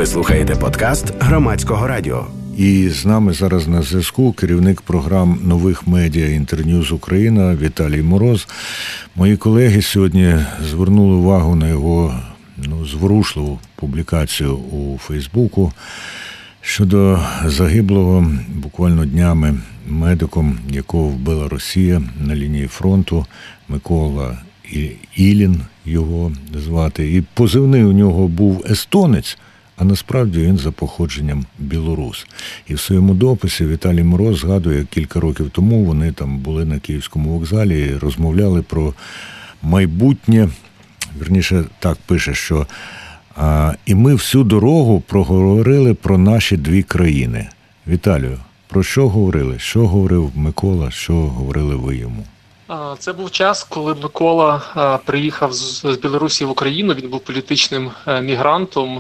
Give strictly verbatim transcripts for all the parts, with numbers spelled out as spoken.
Ви слухаєте подкаст Громадського радіо. І з нами зараз на зв'язку керівник програм нових медіа «Інтерньюз Україна» Віталій Мороз. Мої колеги сьогодні звернули увагу на його ну, зворушливу публікацію у Фейсбуку щодо загиблого буквально днями медиком, якого вбила Росія на лінії фронту, Микола Ілін його звати. І позивний у нього був естонець, а насправді він за походженням білорус. І в своєму дописі Віталій Мороз згадує, як кілька років тому вони там були на Київському вокзалі і розмовляли про майбутнє. Вірніше, так пише, що а, і ми всю дорогу проговорили про наші дві країни. Віталію, про що говорили? Що говорив Микола? Що говорили ви йому? Це був час, коли Микола приїхав з Білорусі в Україну. Він був політичним мігрантом,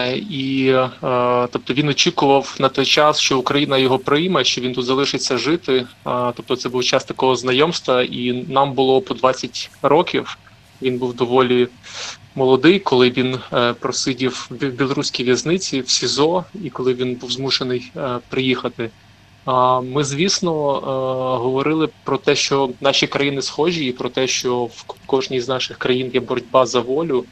і тобто він очікував на той час, що Україна його прийме, що він тут залишиться жити. Тобто це був час такого знайомства, і нам було по двадцять років. Він був доволі молодий, коли він просидів в білоруській в'язниці в СІЗО, і коли він був змушений приїхати. Ми, звісно, говорили про те, що наші країни схожі, і про те, що в кожній з наших країн є боротьба за волю.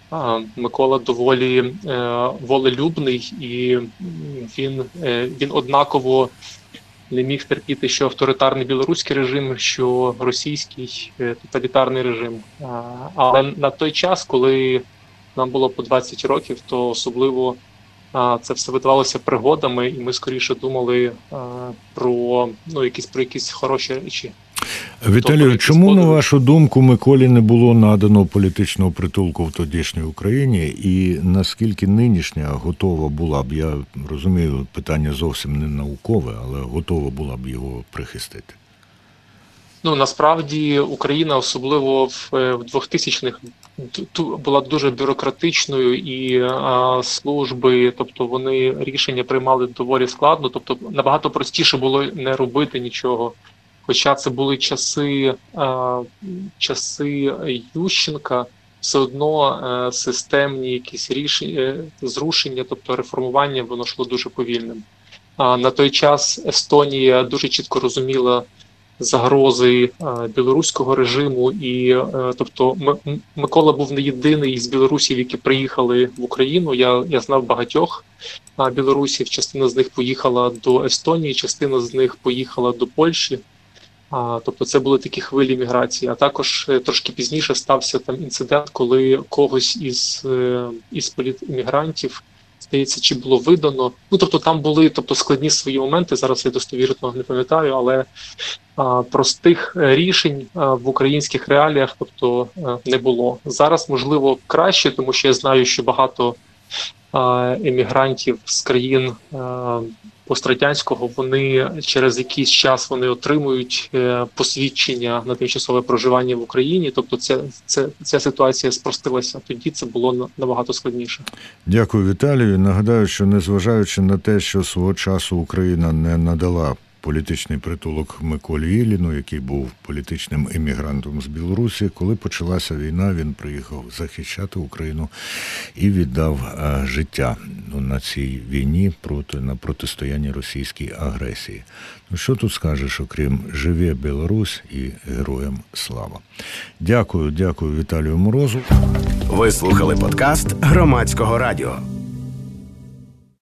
Микола доволі волелюбний, і він, він однаково не міг терпіти, що авторитарний білоруський режим, що російський тоталітарний режим. Але на той час, коли нам було по двадцять років, то особливо це все видавалося пригодами, і ми скоріше думали а, про ну якісь про якісь хороші речі. Віталію, чому, на вашу думку, Миколі не було надано політичного притулку в тодішній Україні, і наскільки нинішня готова була б, я розумію, питання зовсім не наукове, але готова була б його прихистити? Ну, насправді, Україна, особливо в, в двохтисячних, була дуже бюрократичною, і а, служби, тобто вони рішення приймали доволі складно, тобто набагато простіше було не робити нічого. Хоча це були часи, а, часи Ющенка, все одно а, системні якісь рішення, зрушення, тобто реформування, воно йшло дуже повільним. А, на той час Естонія дуже чітко розуміла загрози білоруського режиму, і тобто Микола був не єдиний з білорусів, які приїхали в Україну. Я, я знав багатьох білорусів, частина з них поїхала до Естонії, частина з них поїхала до Польщі. Тобто це були такі хвилі міграції. А також трошки пізніше стався там інцидент, коли когось із, із політмігрантів, здається, чи було видано. Ну, тобто там були тобто, складні свої моменти, зараз я достовірно не пам'ятаю, але а, простих рішень а, в українських реаліях тобто, а, не було. Зараз, можливо, краще, тому що я знаю, що багато а, емігрантів з країн а, пострадянського, вони через якийсь час вони отримують е, посвідчення на тимчасове проживання в Україні. Тобто це, це, ця ситуація спростилася. Тоді це було набагато складніше. Дякую, Віталію. Нагадаю, що незважаючи на те, що свого часу Україна не надала політичний притулок Миколі Іліну, який був політичним емігрантом з Білорусі, коли почалася війна, він приїхав захищати Україну і віддав а, життя ну, на цій війні проти, на протистоянні російській агресії. Ну що тут скажеш, окрім «Живе Білорусь» і «Героям слава». Дякую, дякую Віталію Морозу. Ви слухали подкаст Громадського радіо.